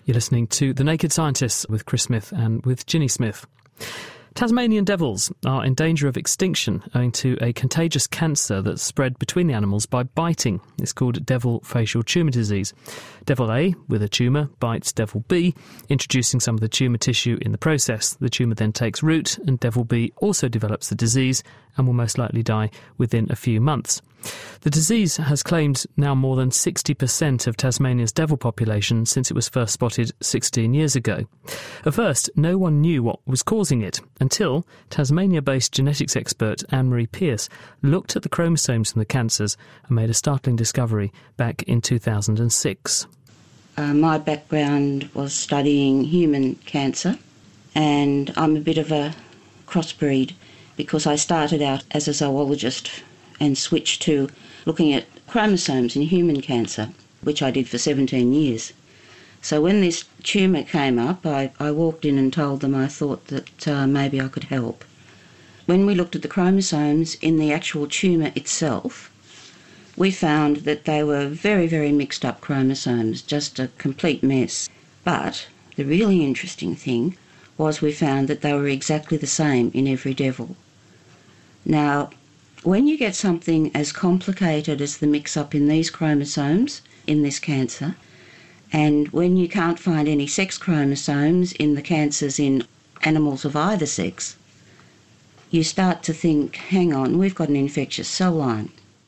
You're listening to The Naked Scientists with Chris Smith and with Ginny Smith. Tasmanian devils are in danger of extinction owing to a contagious cancer that's spread between the animals by biting. It's called devil facial tumour disease. Devil A, with a tumour, bites devil B, introducing some of the tumour tissue in the process. The tumour then takes root, and devil B also develops the disease and will most likely die within a few months. The disease has claimed now more than 60% of Tasmania's devil population since it was first spotted 16 years ago. At first, no one knew what was causing it until Tasmania-based genetics expert Anne-Marie Pierce looked at the chromosomes from the cancers and made a startling discovery back in 2006. My background was studying human cancer, and I'm a bit of a crossbreed because I started out as a zoologist and switched to looking at chromosomes in human cancer, which I did for 17 years. So when this tumour came up, I walked in and told them I thought that maybe I could help. When we looked at the chromosomes in the actual tumour itself, we found that they were very, very mixed up chromosomes, just a complete mess. But the really interesting thing was we found that they were exactly the same in every devil. Now, when you get something as complicated as the mix-up in these chromosomes in this cancer, and when you can't find any sex chromosomes in the cancers in animals of either sex, you start to think, hang on, we've got an infectious cell line.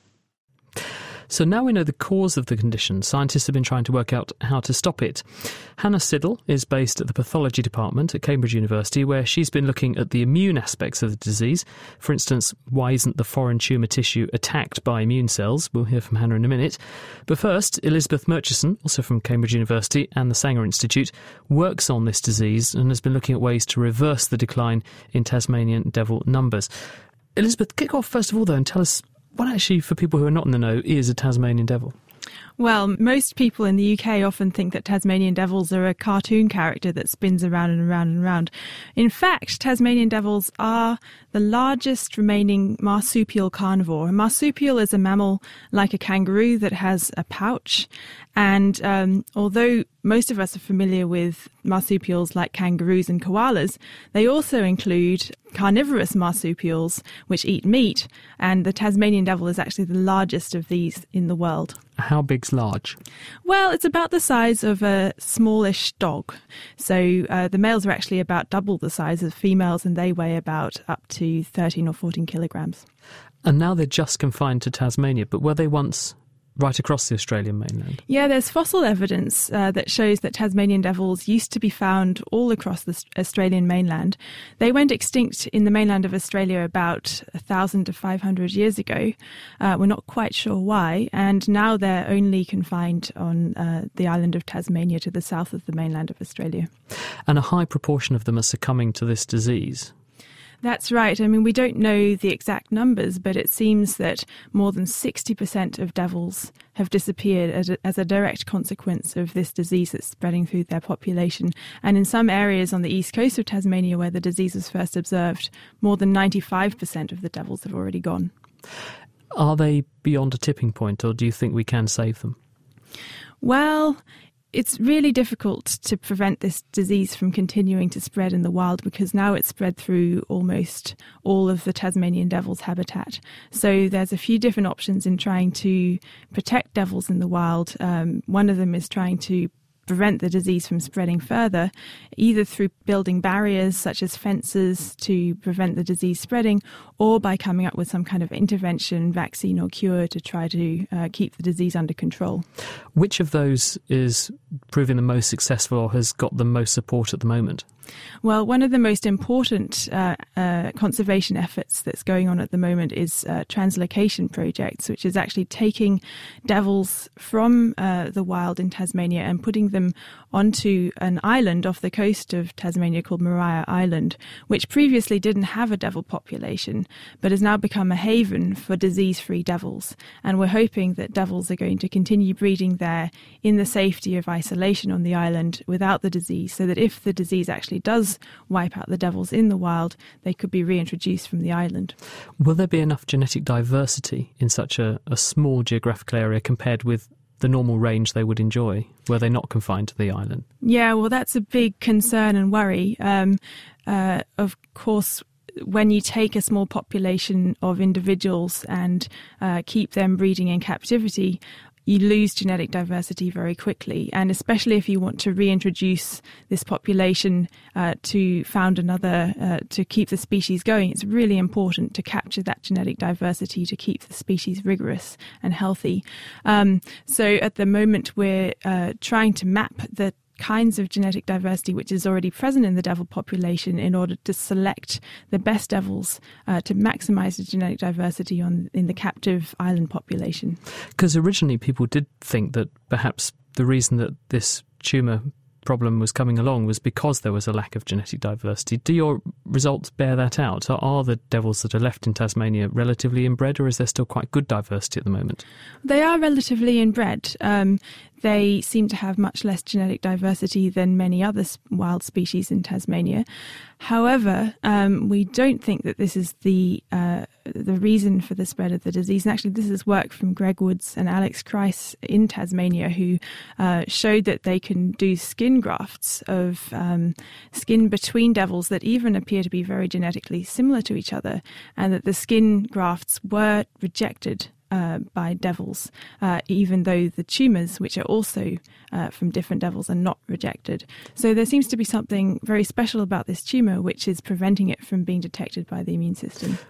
So now we know the cause of the condition, scientists have been trying to work out how to stop it. Hannah Siddle is based at the pathology department at Cambridge University, where she's been looking at the immune aspects of the disease. For instance, why isn't the foreign tumour tissue attacked by immune cells? We'll hear from Hannah in a minute. But first, Elizabeth Murchison, also from Cambridge University and the Sanger Institute, works on this disease and has been looking at ways to reverse the decline in Tasmanian devil numbers. Elizabeth, kick off first of all, though, and tell us what actually, for people who are not in the know, is a Tasmanian devil? Well, most people in the UK often think that Tasmanian devils are a cartoon character that spins around and around and around. In fact, Tasmanian devils are the largest remaining marsupial carnivore. A marsupial is a mammal like a kangaroo that has a pouch. And although most of us are familiar with marsupials like kangaroos and koalas, they also include carnivorous marsupials which eat meat, and the Tasmanian devil is actually the largest of these in the world. How big's large? Well, it's about the size of a smallish dog. So the males are actually about double the size of females, and they weigh about up to 13 or 14 kilograms. And now they're just confined to Tasmania, but were they once right across the Australian mainland? Yeah, there's fossil evidence that shows that Tasmanian devils used to be found all across the Australian mainland. They went extinct in the mainland of Australia about 1,000 to 500 years ago. We're not quite sure why, and now they're only confined on the island of Tasmania to the south of the mainland of Australia. And a high proportion of them are succumbing to this disease. That's right. I mean, we don't know the exact numbers, but it seems that more than 60% of devils have disappeared as a direct consequence of this disease that's spreading through their population. And in some areas on the east coast of Tasmania where the disease was first observed, more than 95% of the devils have already gone. Are they beyond a tipping point, or do you think we can save them? Well, it's really difficult to prevent this disease from continuing to spread in the wild because now it's spread through almost all of the Tasmanian devil's habitat. So there's a few different options in trying to protect devils in the wild. One of them is trying to prevent the disease from spreading further, either through building barriers such as fences to prevent the disease spreading, or by coming up with some kind of intervention, vaccine or cure to try to keep the disease under control. Which of those is proving the most successful or has got the most support at the moment? Well, one of the most important conservation efforts that's going on at the moment is translocation projects, which is actually taking devils from the wild in Tasmania and putting them onto an island off the coast of Tasmania called Maria Island, which previously didn't have a devil population, but has now become a haven for disease-free devils. And we're hoping that devils are going to continue breeding there in the safety of isolation on the island without the disease, so that if the disease actually does wipe out the devils in the wild, they could be reintroduced from the island. Will there be enough genetic diversity in such a small geographical area compared with the normal range they would enjoy were they not confined to the island? Yeah, well, that's a big concern and worry. Of course, when you take a small population of individuals and keep them breeding in captivity, you lose genetic diversity very quickly. And especially if you want to reintroduce this population to found another, to keep the species going, it's really important to capture that genetic diversity to keep the species rigorous and healthy. So at the moment, we're trying to map the kinds of genetic diversity which is already present in the devil population in order to select the best devils to maximise the genetic diversity in the captive island population. Because originally people did think that perhaps the reason that this tumour problem was coming along was because there was a lack of genetic diversity. Do your results bear that out? Are the devils that are left in Tasmania relatively inbred, or is there still quite good diversity at the moment? They are relatively inbred. They seem to have much less genetic diversity than many other wild species in Tasmania. However, we don't think that this is the reason for the spread of the disease. And actually, this is work from Greg Woods and Alex Kreis in Tasmania, who showed that they can do skin grafts of skin between devils that even appear to be very genetically similar to each other, and that the skin grafts were rejected by devils, even though the tumours, which are also from different devils, are not rejected. So there seems to be something very special about this tumour which is preventing it from being detected by the immune system.